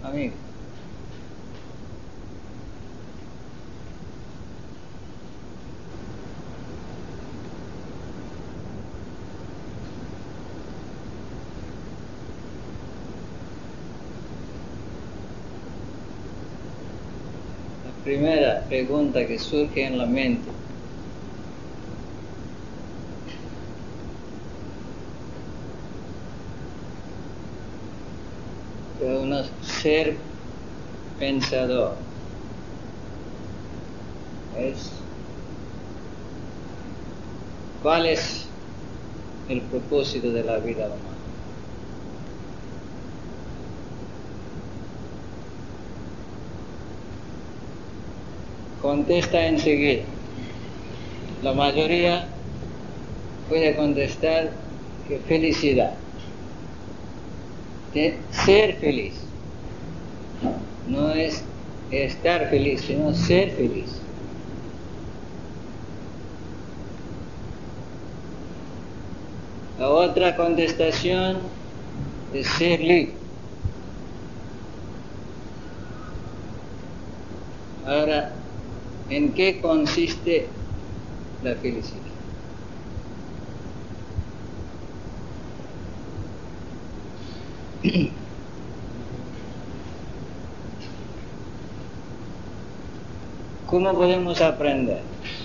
amigo. La primera pregunta que surge en la mente: de un ser pensador es: ¿cuál es el propósito de la vida humana? Contesta enseguida. La mayoría puede contestar que felicidad. De ser feliz. No es estar feliz, sino ser feliz. La otra contestación es ser libre. Ahora, ¿en qué consiste la felicidad? ¿Cómo podemos aprender?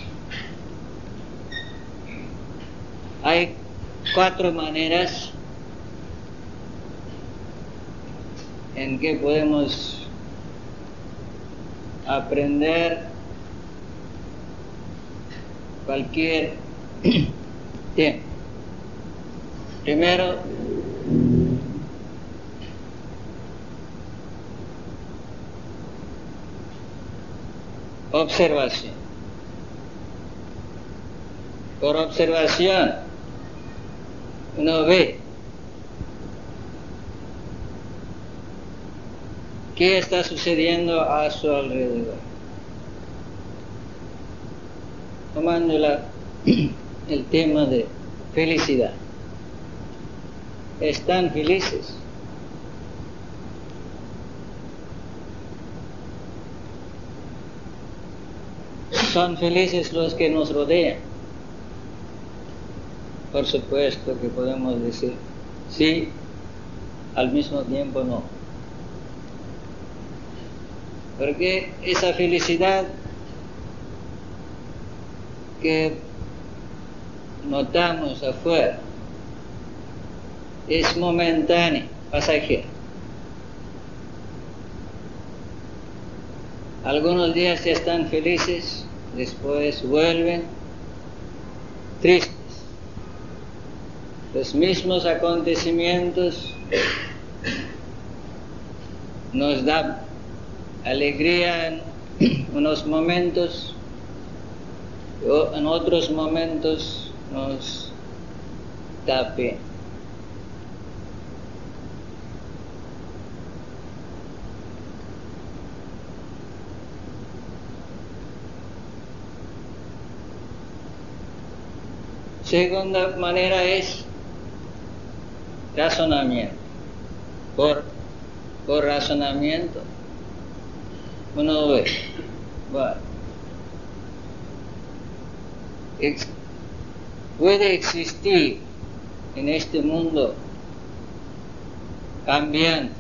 Hay 4 maneras en que podemos aprender cualquier tema. Primero, observación. Por observación, uno ve qué está sucediendo a su alrededor. Tomando el tema de felicidad. ¿Están felices? ¿Son felices los que nos rodean? Por supuesto que podemos decir sí, al mismo tiempo no. Porque esa felicidad que notamos afuera es momentánea, pasajera. Algunos días ya están felices, después vuelven tristes. Los mismos acontecimientos nos dan alegría en unos momentos, en otros momentos nos da pena. Segunda manera es razonamiento. Por razonamiento uno ve, bueno, puede existir en este mundo cambiante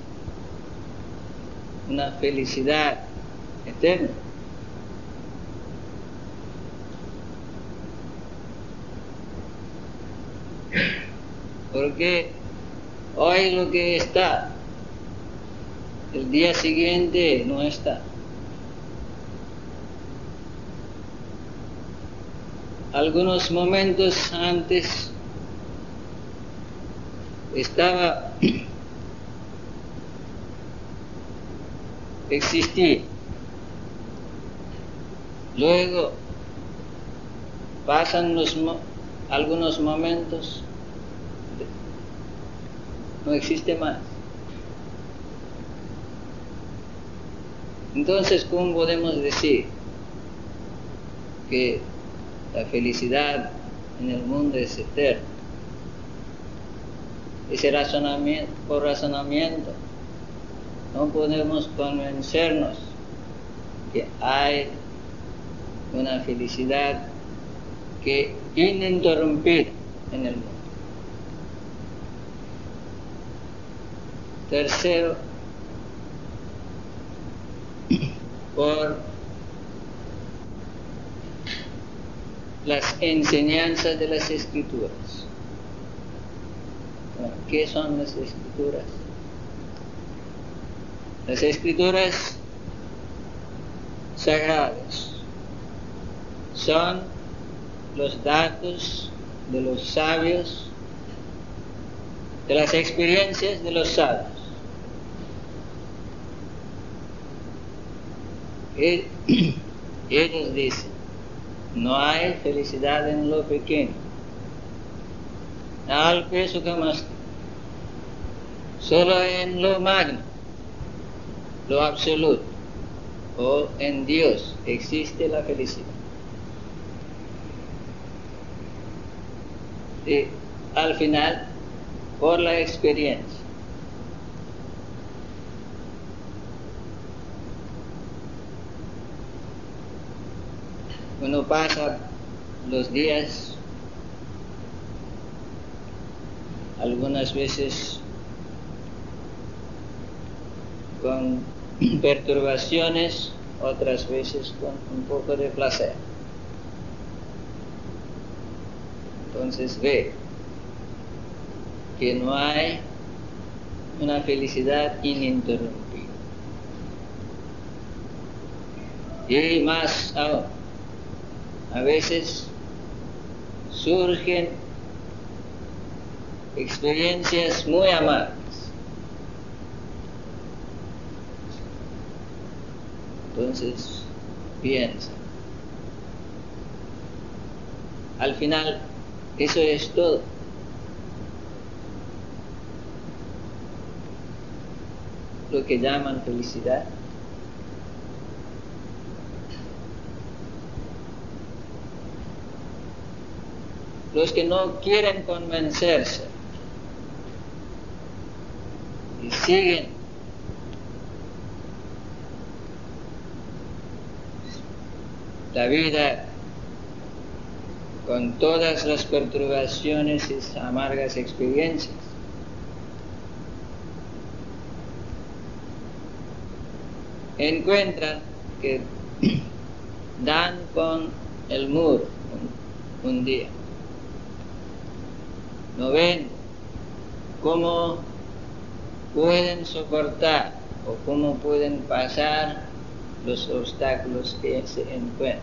una felicidad eterna. Porque hoy lo que está, el día siguiente no está. Algunos momentos antes estaba, existía. Luego pasan algunos momentos, no existe más. Entonces, ¿cómo podemos decir que la felicidad en el mundo es eterna? Ese razonamiento, por razonamiento, no podemos convencernos que hay una felicidad que ininterrumpida en el mundo. Tercero, por las enseñanzas de las Escrituras. ¿Qué son las Escrituras? Las Escrituras sagradas son los datos de los sabios, de las experiencias de los sabios. Ellos dicen, no hay felicidad en lo pequeño, algo eso que más, solo en lo magno, lo absoluto, o en Dios existe la felicidad. Y al final, por la experiencia, uno pasa los días, algunas veces con perturbaciones, otras veces con un poco de placer. Entonces ve que no hay una felicidad ininterrumpida. Y más aún, a veces surgen experiencias muy amargas. Entonces, piensa. Al final, eso es todo. Lo que llaman felicidad. Los que no quieren convencerse y siguen la vida con todas las perturbaciones y amargas experiencias, encuentran que dan con el muro un día. No ven cómo pueden soportar o cómo pueden pasar los obstáculos que se encuentran.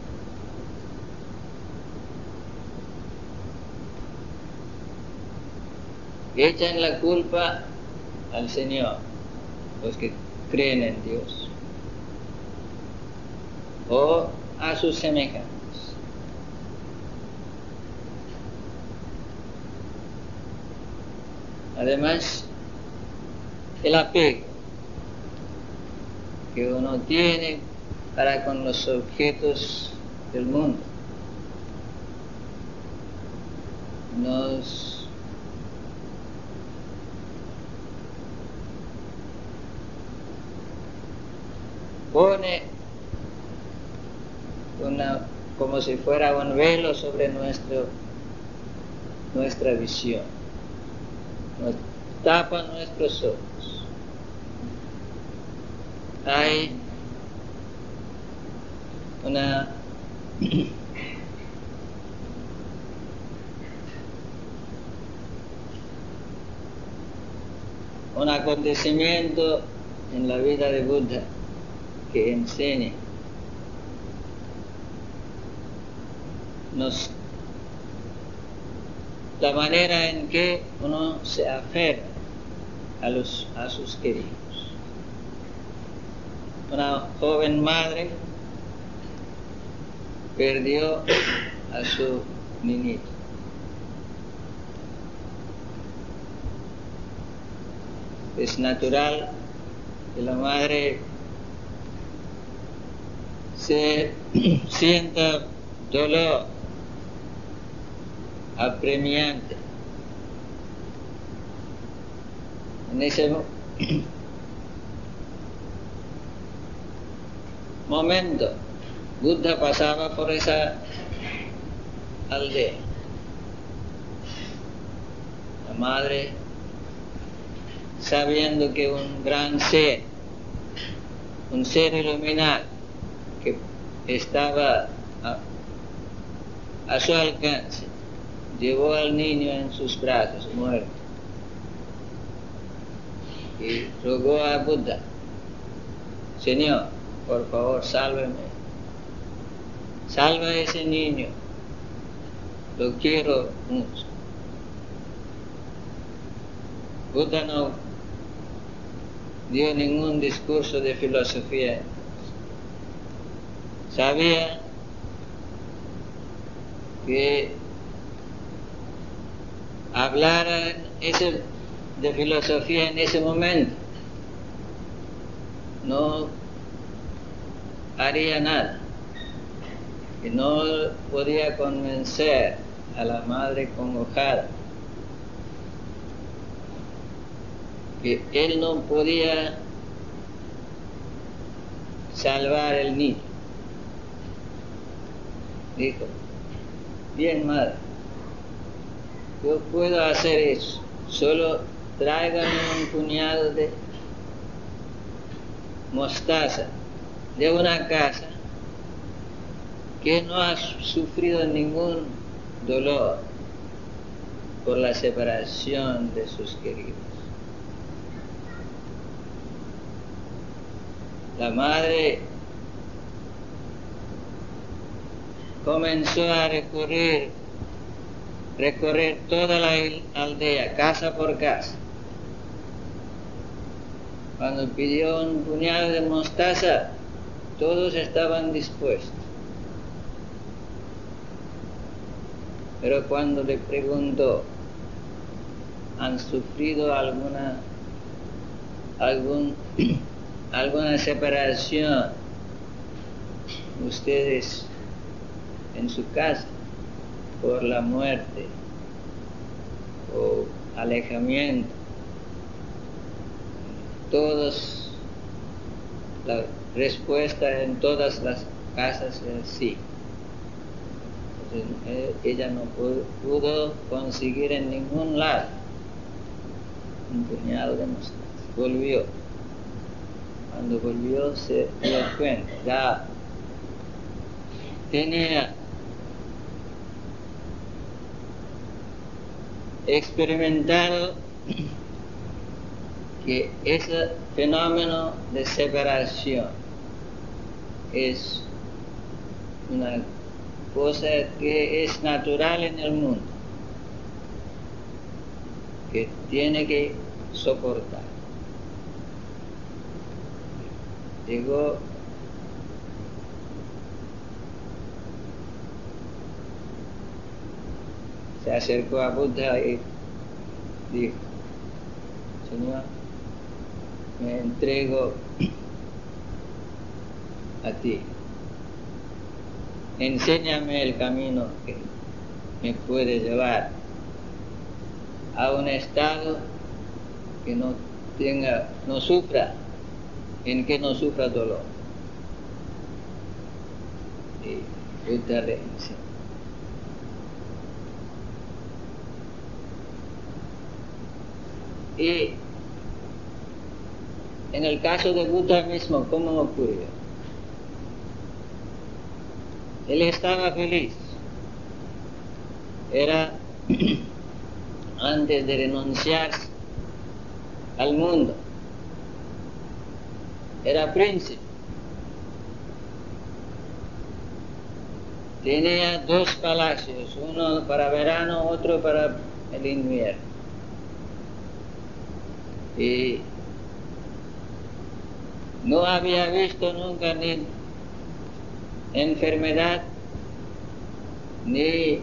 Echan la culpa al Señor, los que creen en Dios, o a sus semejantes. Además, el apego que uno tiene para con los objetos del mundo nos pone como si fuera un velo sobre nuestra visión, nos tapa nuestros ojos. Hay un acontecimiento en la vida de Buda que enseña la manera en que uno se aferra a sus queridos. Una joven madre perdió a su niñito. Es natural que la madre se sienta dolor apremiante. momento Buddha pasaba por esa aldea. La madre, sabiendo que un gran ser, un ser iluminado que estaba a su alcance, llevó al niño en sus brazos muerto y rogó a Buddha: Señor, por favor, sálveme, salva a ese niño, lo quiero mucho. Buddha no dio ningún discurso de filosofía, sabía que hablar de filosofía en ese momento no haría nada, que no podía convencer a la madre congojada, que él no podía salvar el niño. Dijo: bien, madre, yo puedo hacer eso, solo tráigame un puñado de mostaza de una casa que no ha sufrido ningún dolor por la separación de sus queridos. La madre comenzó a recorrer toda la aldea, casa por casa. Cuando pidió un puñado de mostaza, todos estaban dispuestos. Pero cuando le preguntó: ¿han sufrido alguna separación ustedes en su casa por la muerte o alejamiento? La respuesta en todas las casas es sí. Entonces, ella no pudo conseguir en ningún lado un puñado de mostaza. Volvió. Cuando volvió se dio cuenta, ya tenía experimentado que ese fenómeno de separación es una cosa que es natural en el mundo, que tiene que soportar. Llegó se acercó a Buddha y dijo: Señor, me entrego a ti, enséñame el camino que me puede llevar a un estado que no sufra dolor. Y Buddha le enseñó. Y en el caso de Buddha mismo, ¿cómo ocurrió? Él estaba feliz. Era antes de renunciar al mundo. Era príncipe. Tenía 2 palacios, uno para verano, otro para el invierno. Y no había visto nunca ni enfermedad ni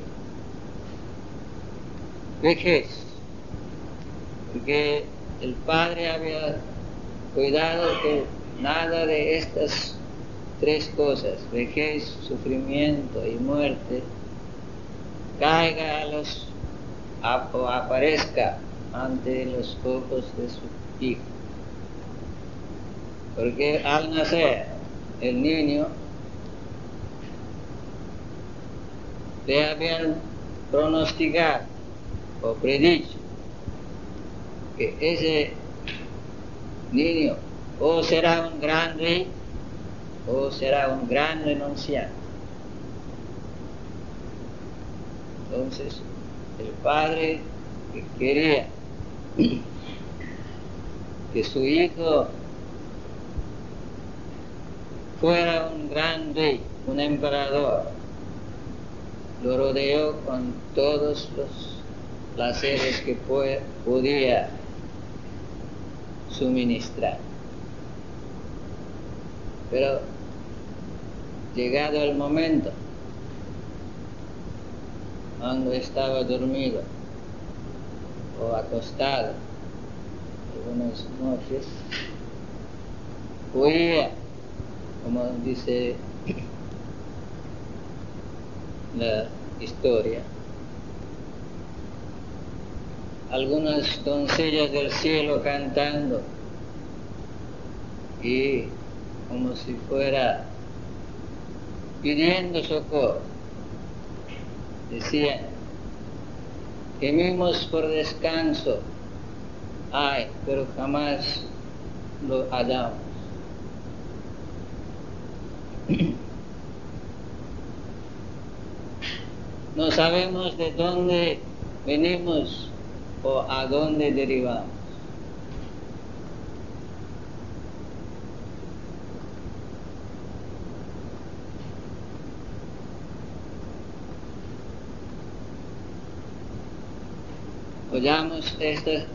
vejez, porque el padre había cuidado que nada de estas 3 cosas, vejez, sufrimiento y muerte, caiga o aparezca ante los ojos de su hijo. Porque al nacer el niño le habían pronosticado o predicho que ese niño o será un gran rey o será un gran renunciante. Entonces, el padre que quería que su hijo fuera un gran rey, un emperador, lo rodeó con todos los placeres que podía suministrar. Pero llegado el momento, cuando estaba dormido o acostado, algunas noches, oía, como dice la historia, algunas doncellas del cielo cantando y como si fuera pidiendo socorro. Decían, gemimos por descanso, ay, pero jamás lo hallamos. No sabemos de dónde venimos o a dónde derivamos. Oyamos este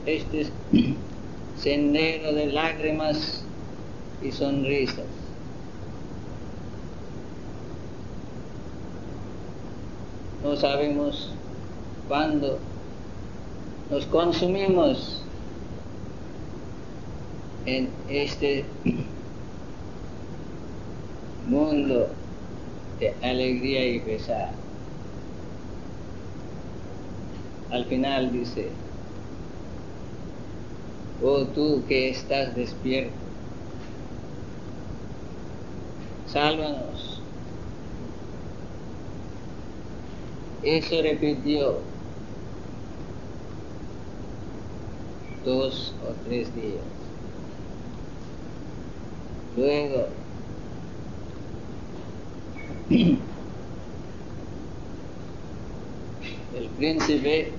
sendero de lágrimas y sonrisas. No sabemos cuándo nos consumimos en este mundo de alegría y pesar. Al final dice, oh tú que estás despierto, sálvanos. Eso repitió 2 o 3 días. Luego, el príncipe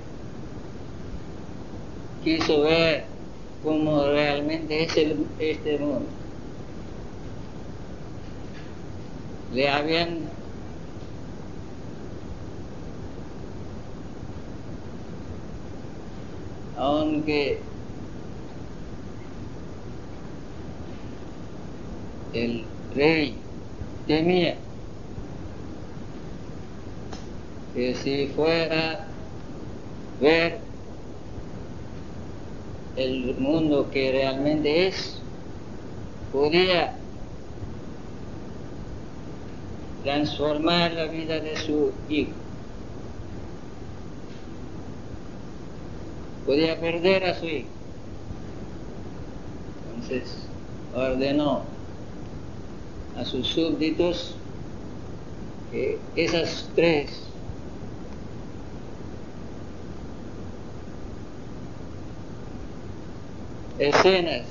quiso ver cómo realmente es este mundo. Le habían aunque el rey temía que si fuera a ver el mundo que realmente es, podía transformar la vida de su hijo. Podía perder a su hijo. Entonces ordenó a sus súbditos que esas 3 escenas,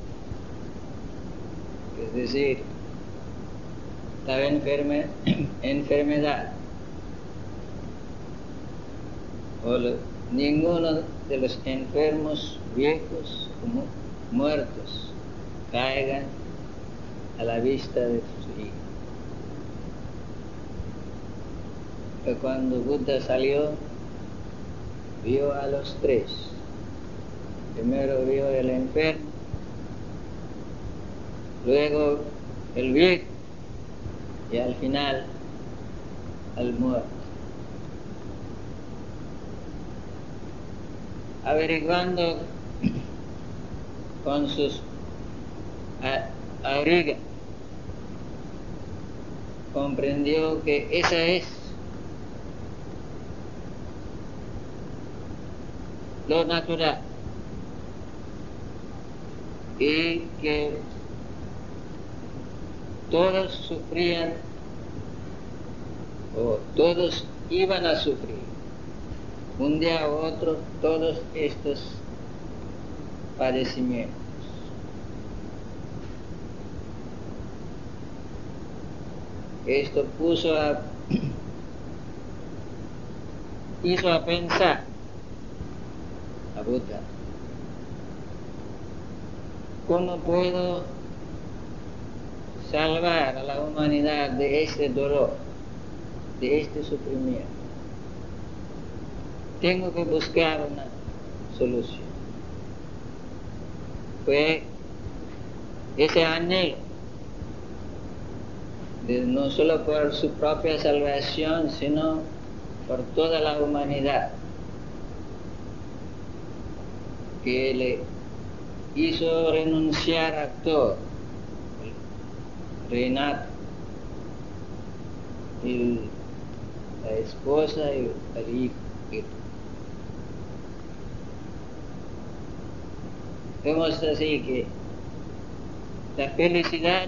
es decir, la enfermedad o ninguno de los enfermos viejos o muertos caigan a la vista de su hijo. Pero cuando Buda salió, vio a los 3. Primero vio el enfermo, luego el viejo y al final al muerto. Averiguando con sus aurigas, comprendió que esa es lo natural y que todos sufrían o todos iban a sufrir. Un día u otro, todos estos padecimientos. Esto hizo a pensar a Buda, ¿cómo puedo salvar a la humanidad de este dolor, de este sufrimiento? Tengo que buscar una solución. Fue ese anhelo de no solo por su propia salvación, sino por toda la humanidad, que le hizo renunciar a todo, el reinato, la esposa y el hijo. Vemos así que la felicidad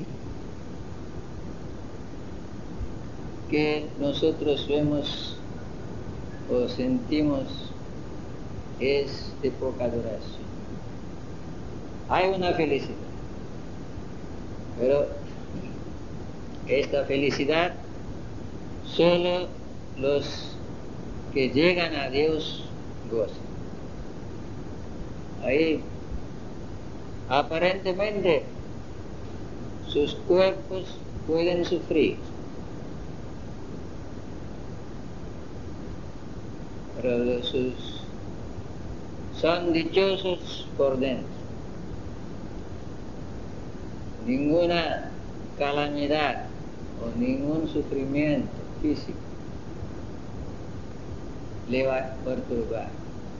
que nosotros vemos o sentimos es de poca duración. Hay una felicidad, pero esta felicidad solo los que llegan a Dios gozan. Ahí aparentemente sus cuerpos pueden sufrir, pero son dichosos por dentro. Ninguna calamidad o ningún sufrimiento físico le va a perturbar.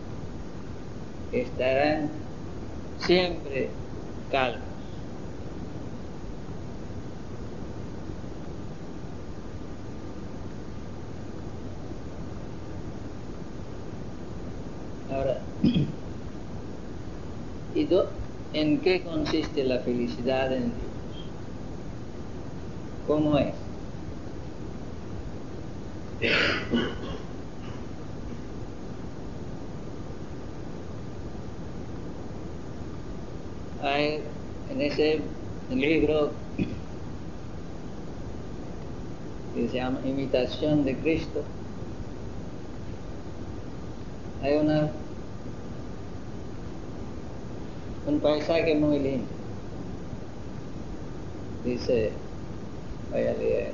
Estarán siempre calmos. Ahora, ¿en qué consiste la felicidad en Dios? ¿Cómo es? Hay en ese libro que se llama Imitación de Cristo, hay un paisaje muy lindo. Dice, voy a leer.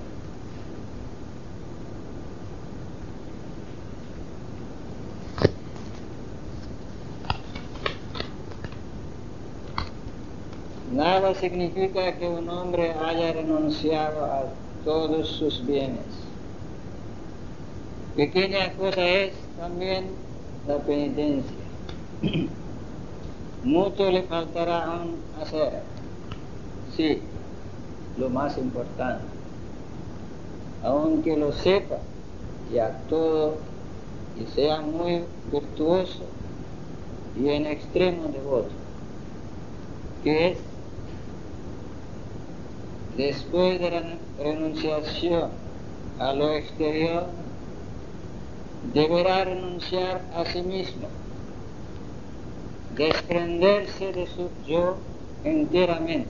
Nada significa que un hombre haya renunciado a todos sus bienes. Pequeña cosa es también la penitencia. Mucho le faltará aún hacer. Sí, lo más importante. Aunque lo sepa y a todo y sea muy virtuoso y en extremo devoto, que es después de la renunciación a lo exterior, deberá renunciar a sí mismo, desprenderse de su yo enteramente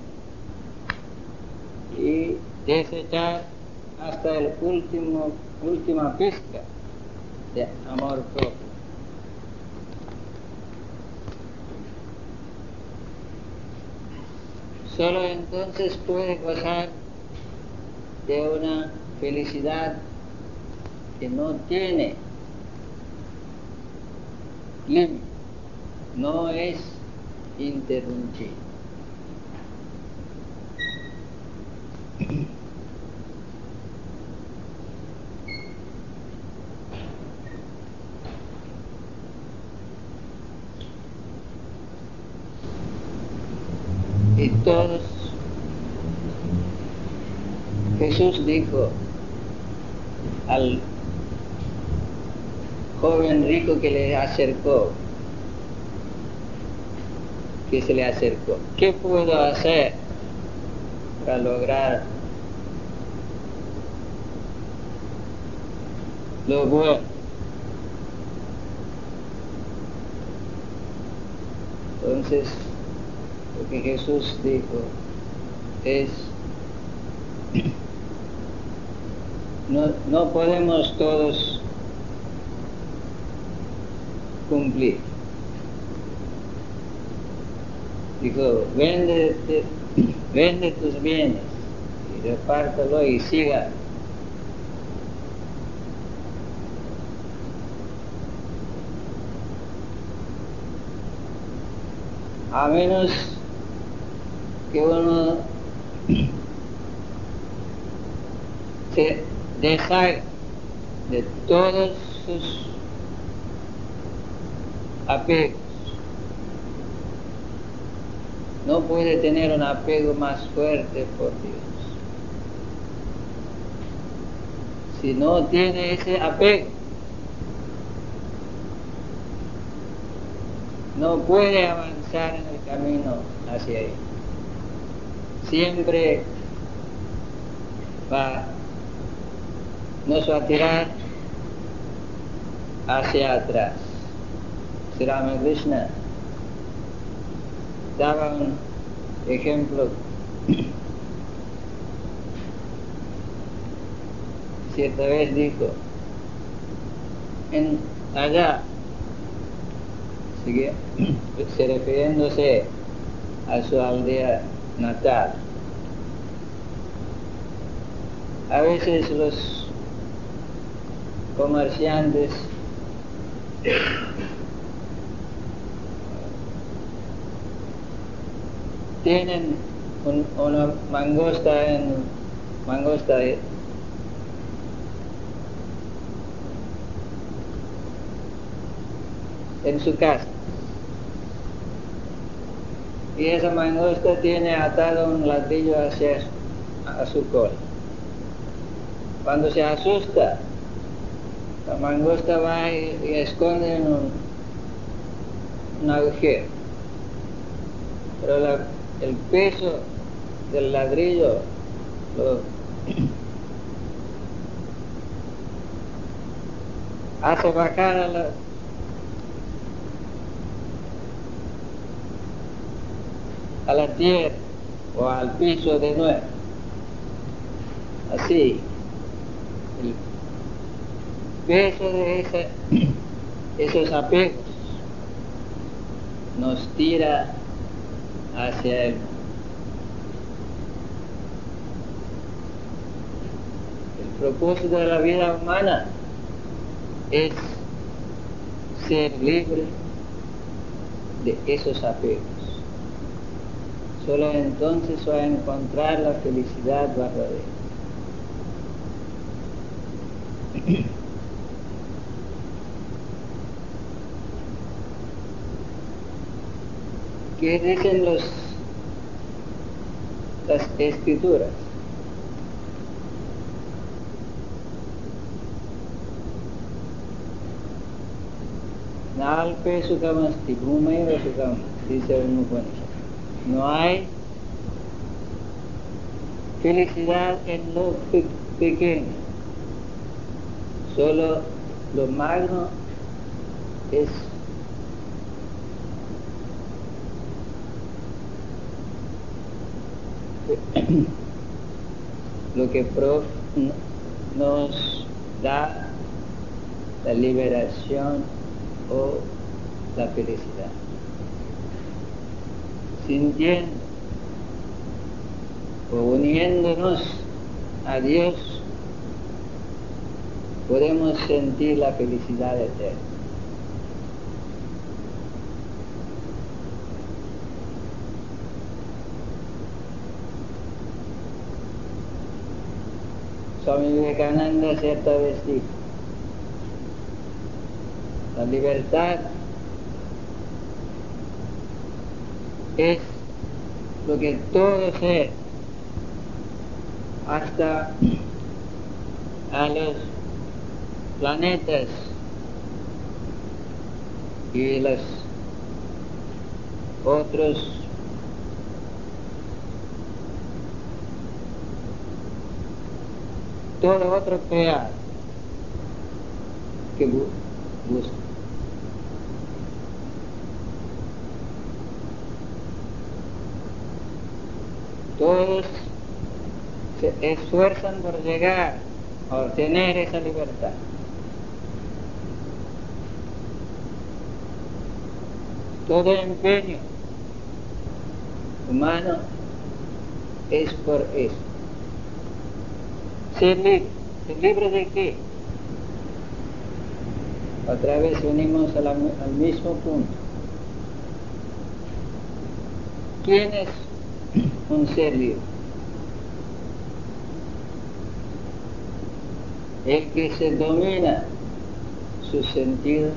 y desechar hasta el última pizca de amor propio. Solo entonces puede gozar de una felicidad que no tiene límite, no es interrumpido. Y todos, Jesús dijo al joven rico que se le acercó, ¿qué puedo hacer para lograr lo bueno. Entonces, lo que Jesús dijo es, no podemos todos cumplir. Dijo, vende tus bienes y repártelo y siga. A menos que uno se deshaga de todos sus apegos. No puede tener un apego más fuerte por Dios. Si no tiene ese apego, no puede avanzar en el camino hacia Él. Siempre nos va a tirar hacia atrás. Sri Ramakrishna daba un ejemplo. Cierta vez dijo, allá, refiriéndose a su aldea natal, a veces los comerciantes tienen una mangosta en su casa, y esa mangosta tiene atado un ladrillo a su cola. Cuando se asusta, la mangosta va y esconde en un agujero, pero el peso del ladrillo lo hace bajar a la tierra o al piso de nuevo. Así, el peso de esos apegos nos tira hacia Él. El propósito de la vida humana es ser libre de esos apegos. Solo entonces va a encontrar la felicidad verdadera. ¿Qué dicen las escrituras? Nalpe sukhamasti bhumaiva sukham, dice el Upanishad. No hay felicidad en lo pequeño, solo lo magno es lo que nos da la liberación o la felicidad. Sintiendo o uniéndonos a Dios, podemos sentir la felicidad eterna. Swami Vivekananda cierta vez dijo, la libertad es lo que todo ser, hasta a los planetas y los otros todo otro creado que busca. Todos se esfuerzan por llegar a obtener esa libertad. Todo empeño humano es por eso. Ser libre. ¿Ser libre de qué? Otra vez venimos al mismo punto. ¿Quién es un ser libre? El que se domina sus sentidos,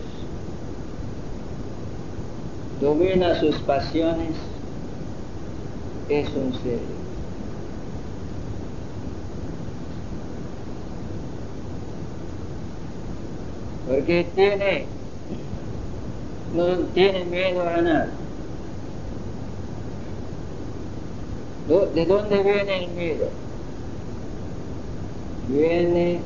domina sus pasiones, es un ser libre. Porque no tiene miedo a nada. ¿De dónde viene el miedo? Viene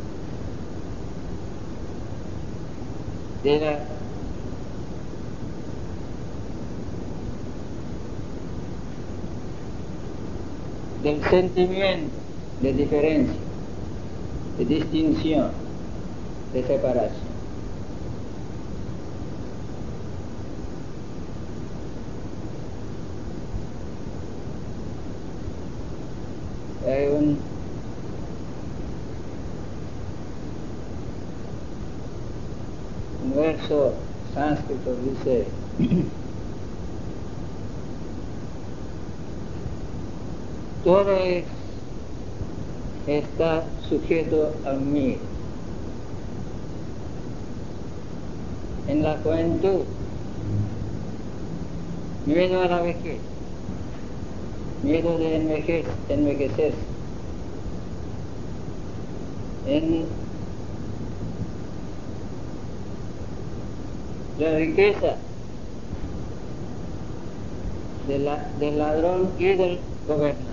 del sentimiento de diferencia, de distinción, de separación. Hay un verso sánscrito dice todo está sujeto a mí. En la juventud, miedo a la vejez, miedo de envejecerse. En la riqueza del ladrón y del gobernante.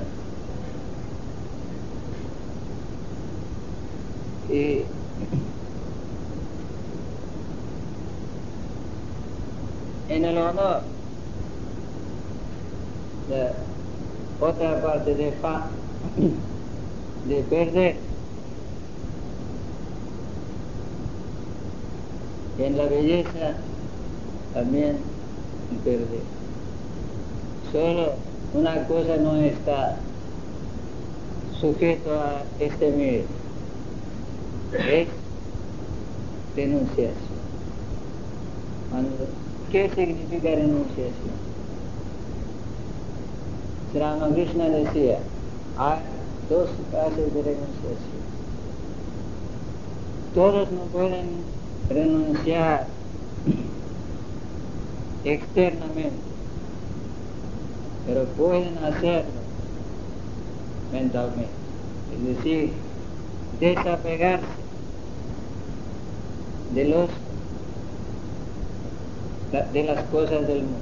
Y en el honor, la otra parte de perder, y en la belleza también perder. Solo una cosa no está sujeto a este miedo, es renunciación. ¿Qué significa renunciación? Sri Ramakrishna decía, hay dos clases de renunciación. Todos no pueden renunciar externamente, pero pueden hacerlo mentalmente, es decir, desapegarse de las cosas del mundo.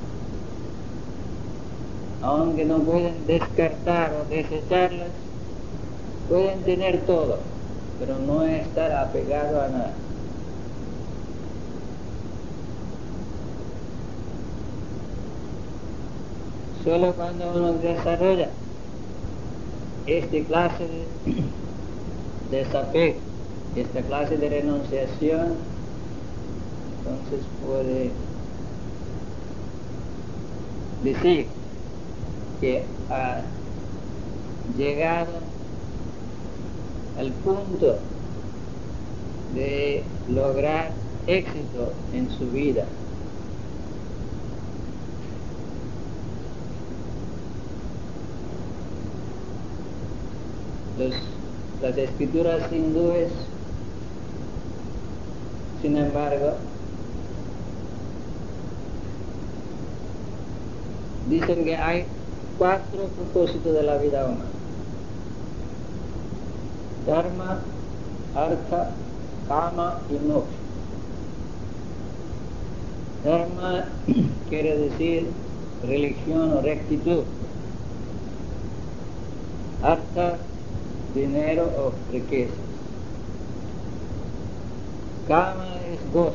Aunque no pueden descartar o desecharlas, pueden tener todo, pero no estar apegado a nada. Solo cuando uno desarrolla esta clase de desapego, esta clase de renunciación, entonces puede decir que ha llegado al punto de lograr éxito en su vida. Las escrituras hindúes, sin embargo, dicen que hay 4 propósitos de la vida humana: dharma, artha, kama y moksha. Dharma quiere decir religión o rectitud. Artha dinero o riquezas. Kama es gozo.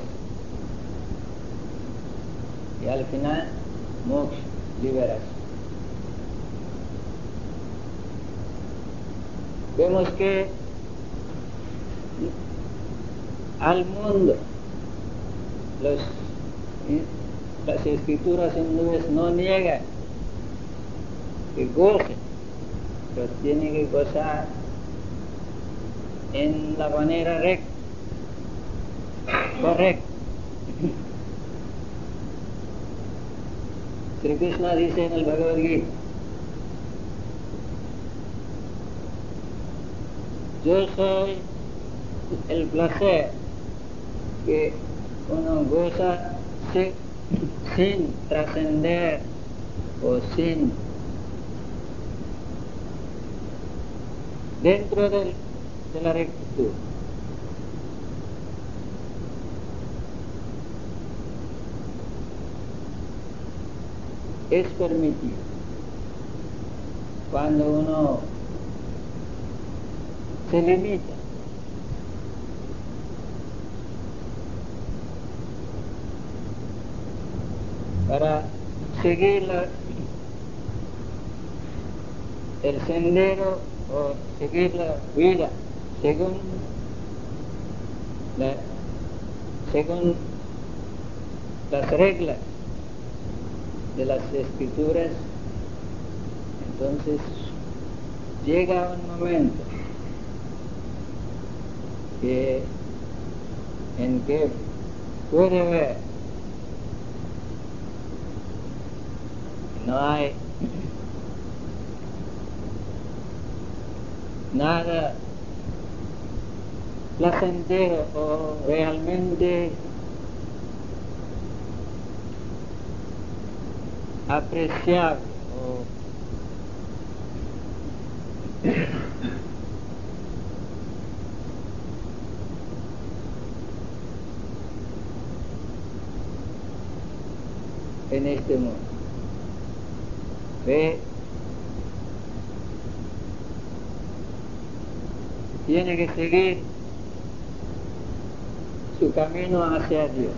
Y al final, moksha, liberación. Vemos que al mundo las escrituras hindúes no niegan que gocen, pero tienen que gozar en la manera recta, correcta. Sri Krishna dice en el Bhagavad Gita: yo soy el placer que uno goza sin trascender o sin dentro de la rectitud. Es permitido cuando uno se limita para seguir el sendero o seguir la vida según las reglas de las escrituras. Entonces llega un momento en que puede ver que no hay nada placentero o realmente apreciable en este mundo. Ve, tiene que seguir su camino hacia Dios.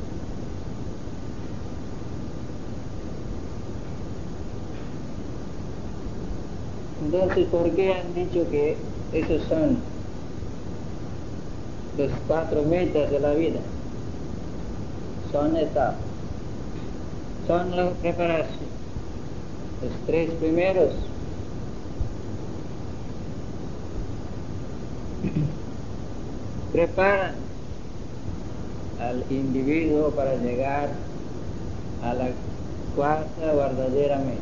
Entonces, ¿por qué han dicho que esos son los 4 metas de la vida? Son etapas, son la preparación. Los 3 primeros preparan al individuo para llegar a la 4ª verdadera meta.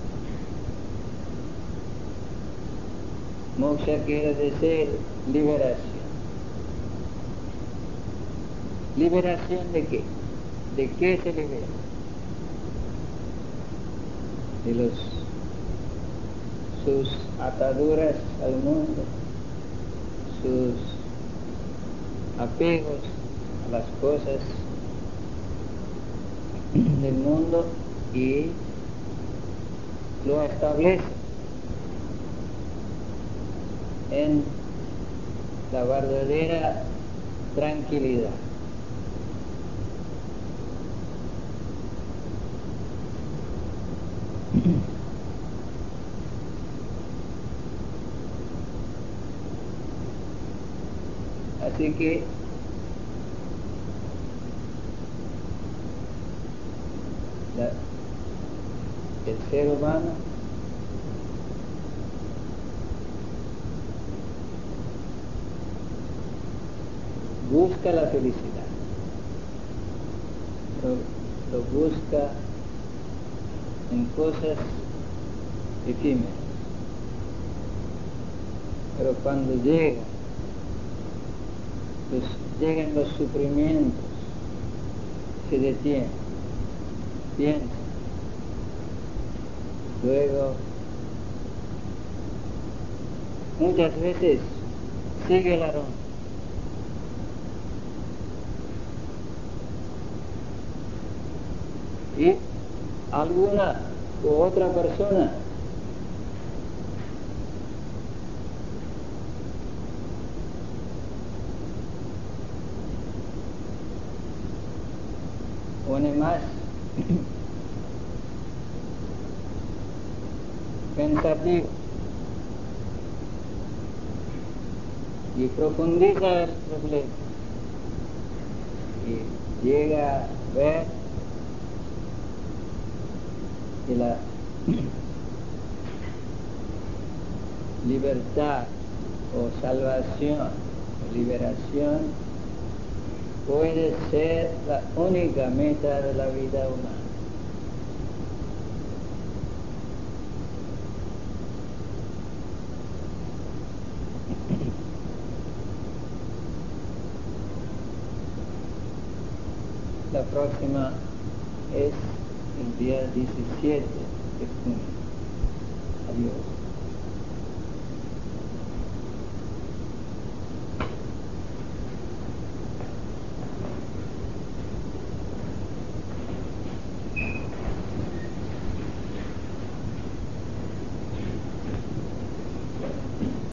Moksha quiere decir liberación. ¿Liberación de qué? ¿De qué se libera? De sus ataduras al mundo, sus apegos a las cosas del mundo, y lo establece en la verdadera tranquilidad. Así que el ser humano busca la felicidad, lo busca en cosas efímeras, pero cuando llegan los sufrimientos, se detiene, piensa, luego muchas veces sigue la ronda. Y alguna u otra persona pone más pensativo y profundiza el problema y llega a ver que la libertad o salvación o liberación puede ser la única meta de la vida humana. La próxima es el día 17 de junio. Adiós.